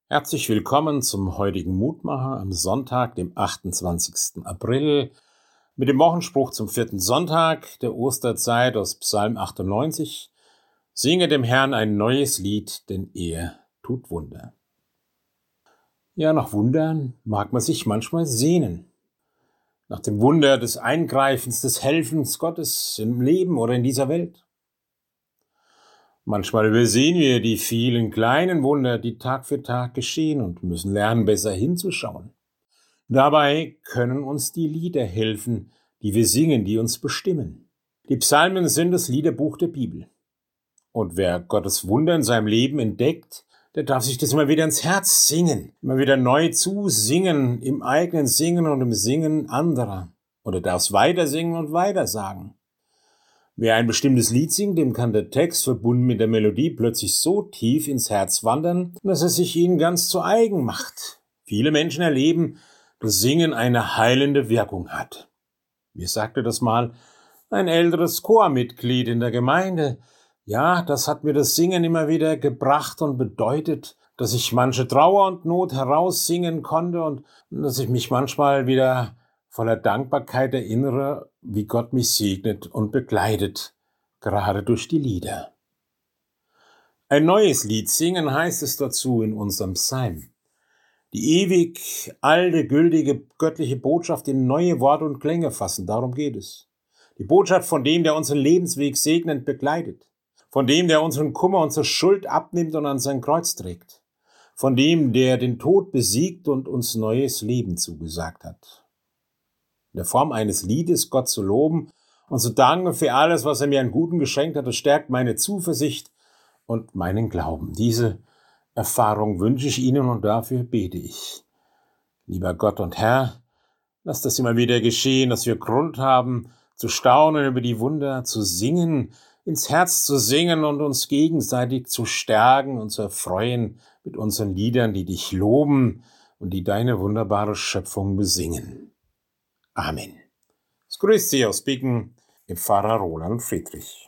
Herzlich willkommen zum heutigen Mutmacher am Sonntag, dem 28. April, mit dem Wochenspruch zum 4. Sonntag der Osterzeit aus Psalm 98. Singe dem Herrn ein neues Lied, denn er tut Wunder. Ja, nach Wundern mag man sich manchmal sehnen. Nach dem Wunder des Eingreifens, des Helfens Gottes im Leben oder in dieser Welt. Manchmal übersehen wir die vielen kleinen Wunder, die Tag für Tag geschehen und müssen lernen, besser hinzuschauen. Dabei können uns die Lieder helfen, die wir singen, die uns bestimmen. Die Psalmen sind das Liederbuch der Bibel. Und wer Gottes Wunder in seinem Leben entdeckt, der darf sich das immer wieder ins Herz singen, immer wieder neu zusingen, im eigenen Singen und im Singen anderer. Oder darf es weiter singen und weiter sagen. Wer ein bestimmtes Lied singt, dem kann der Text, verbunden mit der Melodie, plötzlich so tief ins Herz wandern, dass er sich ihnen ganz zu eigen macht. Viele Menschen erleben, dass Singen eine heilende Wirkung hat. Mir sagte das mal ein älteres Chormitglied in der Gemeinde. Ja, das hat mir das Singen immer wieder gebracht und bedeutet, dass ich manche Trauer und Not heraussingen konnte und dass ich mich manchmal wieder voller Dankbarkeit erinnere, wie Gott mich segnet und begleitet, gerade durch die Lieder. Ein neues Lied singen heißt es dazu in unserem Psalm. Die ewig alte, gültige, göttliche Botschaft in neue Worte und Klänge fassen, darum geht es. Die Botschaft von dem, der unseren Lebensweg segnend begleitet. Von dem, der unseren Kummer, unsere Schuld abnimmt und an sein Kreuz trägt. Von dem, der den Tod besiegt und uns neues Leben zugesagt hat. In der Form eines Liedes Gott zu loben und zu danken für alles, was er mir an Guten geschenkt hat, das stärkt meine Zuversicht und meinen Glauben. Diese Erfahrung wünsche ich Ihnen und dafür bete ich. Lieber Gott und Herr, lass das immer wieder geschehen, dass wir Grund haben, zu staunen über die Wunder, zu singen, ins Herz zu singen und uns gegenseitig zu stärken und zu erfreuen mit unseren Liedern, die dich loben und die deine wunderbare Schöpfung besingen. Amen. Es grüßt Sie aus Bicken, Ihr Pfarrer Roland Friedrich.